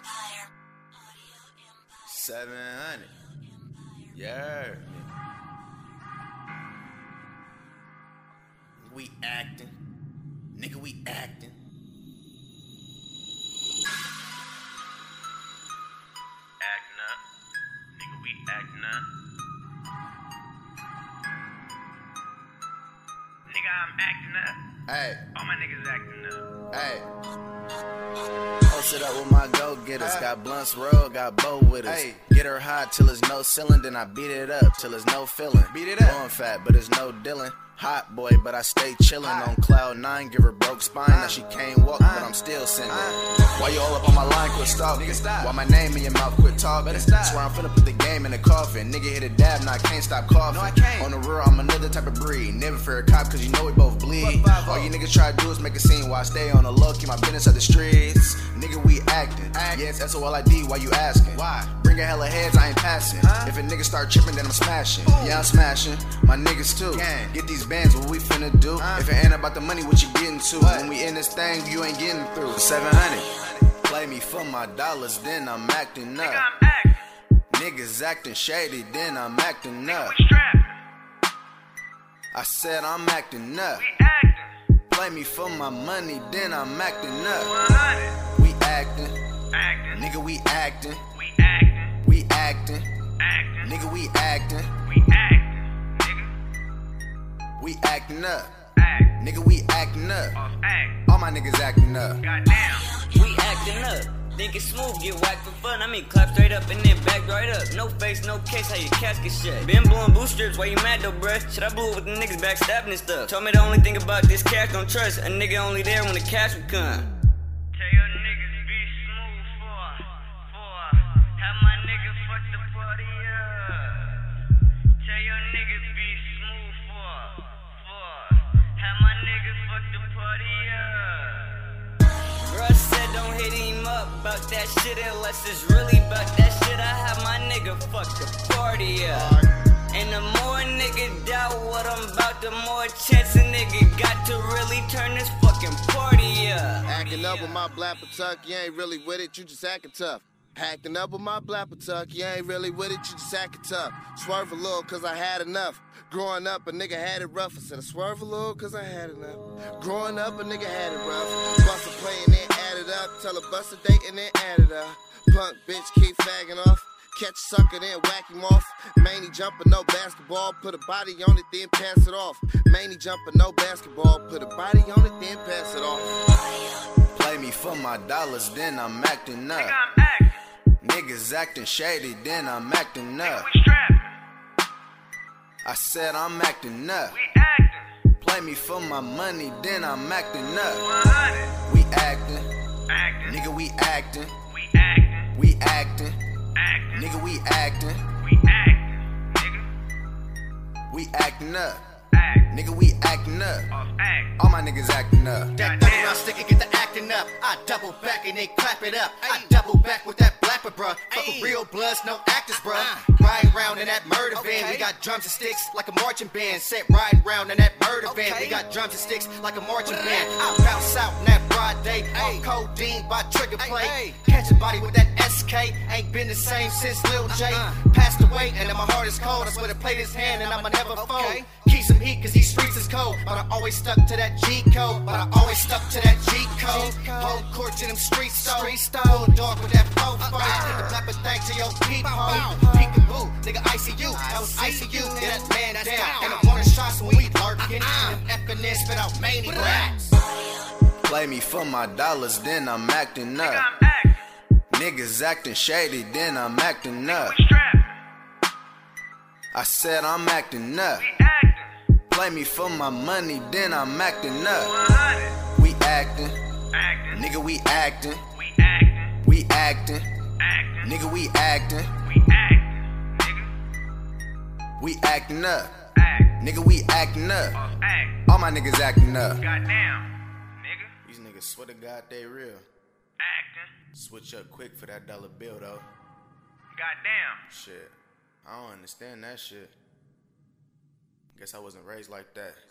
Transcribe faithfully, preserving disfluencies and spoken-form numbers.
seven hundred. Yeah. We acting. Nigga, we acting. Acting up. Nigga, we acting up. Nigga, I'm acting up. Hey. All my niggas acting up. Hey. Posted up with my go-getters. Got blunts rolled, got bow with us. Ay. Get her high till there's no ceiling, then I beat it up till there's no feeling. Beat it up. Going fat, but there's no dealing. Hot boy, but I stay chillin' on cloud nine. Give her broke spine, now she can't walk, but I'm still sending. Why you all up on my line, quit stalking? Why my name in your mouth, quit talking? Swear I'm finna put the game in the coffin. Nigga hit a dab, now I can't stop coughing. No, I can't. On the real, I'm another type of breed. Never fear a cop, cause you know we both bleed. All you niggas try to do is make a scene while I stay on the low, keep my business at the streets. Nigga, we acting. Yes, that's all I D, why you asking? Why? Bring a hella heads, I ain't passing. Huh? If a nigga start tripping, then I'm smashing. Ooh. Yeah, I'm smashing. My niggas too. Gang. Get these bands, what we finna do? Uh. If it ain't about the money, what you getting to? What? When we in this thing, you ain't getting through. seven hundred. Play me for my dollars, then I'm acting up. Nigga, I'm acting. Niggas acting shady, then I'm acting Nigga, up. we strapped. I said I'm acting up. We acting. Play me for my money, then I'm acting up. one hundred. We acting. Acting. Nigga, we acting. We acting. We acting. Acting. Nigga, we acting. We acting. Nigga. We acting up. Act. Nigga, we acting up. Off act. All my niggas acting up. Goddamn. We acting up. Think it's smooth, get whacked for fun. I mean, clap straight up and then back right up. No face, no case, how your casket shut. Been blowing boost strips, why you mad though, bruh? Shit, I blew it with the niggas backstabbing and stuff. Told me the only thing about this cash, don't trust. A nigga only there when the cash would come. Tell your niggas be smooth for, for. Have my nigga fuck the party up. Tell your niggas be smooth for, for. Have my nigga fuck the party up. Bruh said don't hit him up about that shit unless it's really about that shit. I have my nigga fuck the party up. And the more a nigga doubt what I'm about, the more chance a nigga got to really turn this fucking party up. Acting up with my blapper tuck, you ain't really with it, you just acting tough. Acting up with my blapper tuck, you ain't really with it, you just acting tough. Swerve a little cause I had enough. Growing up, a nigga had it rough. I said I swerve a little cause I had enough. Growing up, a nigga had it rough. Bust a play and then add it up. Tell a bust a date and then add it up. Punk bitch keep fagging off. Catch a sucker, then whack him off. Manny jumper, no basketball. Put a body on it, then pass it off. Manny jumper, no basketball. Put a body on it, then pass it off. Play me for my dollars, then I'm acting up. Nigga, I'm acting. Niggas acting shady, then I'm acting Nigga, up. we strapped. I said I'm acting up. We acting. Play me for my money, then I'm acting up. one hundred. We acting. Acting. Nigga, we acting. We acting. We acting. Acting. Nigga, we acting. We acting. Nigga. We acting up. Act. Nigga, we acting up. Off act. All my niggas acting up. That Goddamn. thirty round stick and get the acting up. I double back and they clap it up. I double back with that blapper, bruh. Fuck with real bloods, no actors, bruh. Ride round in that murder van. We got drums and sticks like a marching band. Set ride round in that murder van. We got drums and sticks like a marching band. I bounce out in that broad day. On codeine by trigger play. Catch a body with that S K. Ain't been the same since Lil J passed away. And then my heart is cold. I swear to play this hand and I'ma never fold. Keep some heat cause these streets is cold. But I always stuck to that G code. But I always stuck to that G code. Hold court to them streets stole. Bulldog with that flow fight. The flapper thing to your peephole. Peekaboo, nigga I C U. That was I C U. Yeah, that man down. And I'm wanting shots when we lurking. Them effing then spit out maniacs. Play me for my dollars, then I'm acting Nigga, up. I'm acting. Niggas acting shady, then I'm acting up. We strapped. I said I'm acting up. We acting. Play me for my money, then I'm acting one up. hundred. We acting. Acting. Nigga, we acting. We acting. We acting. Acting. Nigga, we acting. We acting. Nigga. We acting up. Act. Nigga, we acting up. Off act. All my niggas acting up. Goddamn. Nigga. These niggas swear to God they real. Acting. Switch up quick for that dollar bill though. Goddamn. Shit. I don't understand that shit. Guess I wasn't raised like that.